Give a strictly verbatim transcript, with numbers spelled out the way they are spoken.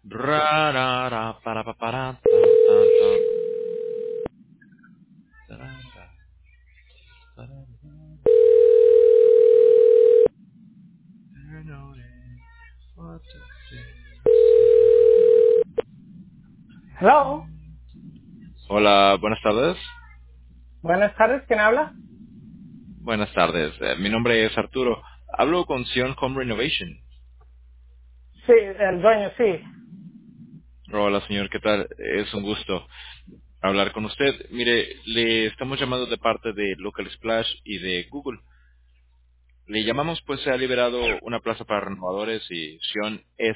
Ra, ra, ra, para, pa, para, tan, tan, tan, tarara, tarara, perdone, what to say. Hello. Hola, buenas tardes. Buenas tardes, ¿quién habla? Buenas tardes. Eh, mi nombre es Arturo. Hablo con Sion Home Renovation. Sí, el dueño, sí. Hola, señor, ¿qué tal? Es un gusto hablar con usted. Mire, le estamos llamando de parte de Local Splash y de Google. Le llamamos pues se ha liberado una plaza para renovadores y Sion es